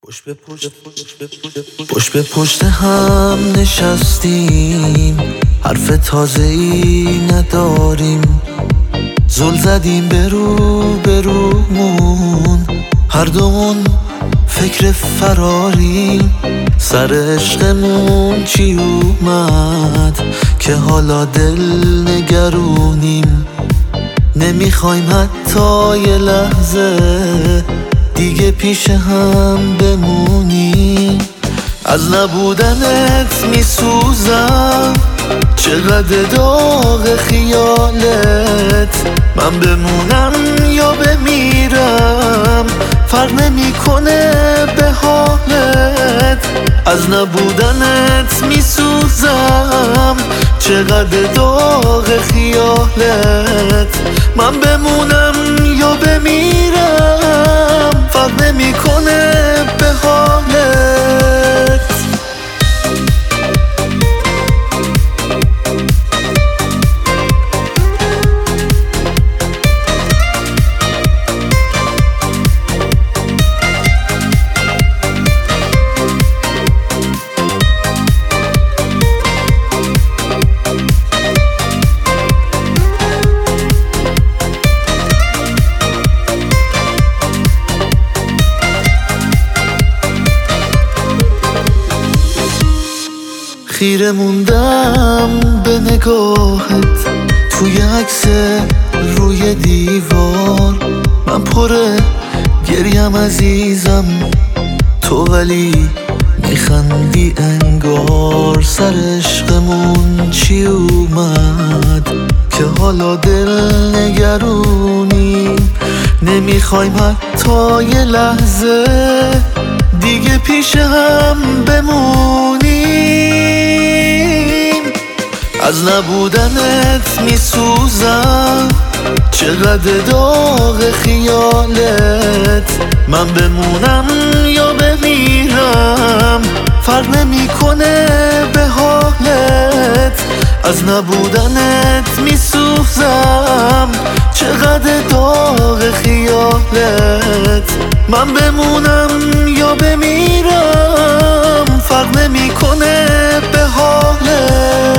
پشت به پشت هم نشستیم، حرف تازه‌ای نداریم، زل زدیم به رومون، هر دومون فکر فراریم. سر عشقمون چی اومد که حالا دل نگرونیم؟ نمیخوایم حتی یه لحظه دیگه پیش هم بمونیم. از نبودنت میسوزم، چقدر داغ خیالت. من بمونم یا بمیرم فرق نمیکنه به حالت. از نبودنت میسوزم، چقدر داغ خیالت. من بمونم یا بمیرم فرق نمیکنه به حالت. خیره موندم به نگاهت توی عکس روی دیوار. من پر گریم عزیزم، تو ولی میخندی انگار. سر عشقمون چی اومد که حالا دل نگرونیم؟ نمیخوایم حتی یه لحظه دیگه پیش هم بمونیم. از نبودنت میسوزم، چقدر داغ خیالت. من بمونم یا بمیرم فرق نمیکنه به حالت. از نبودنت میسوزم، چقدر داغ خیالت. من بمونم یا بمیرم فرق نمیکنه به حالت.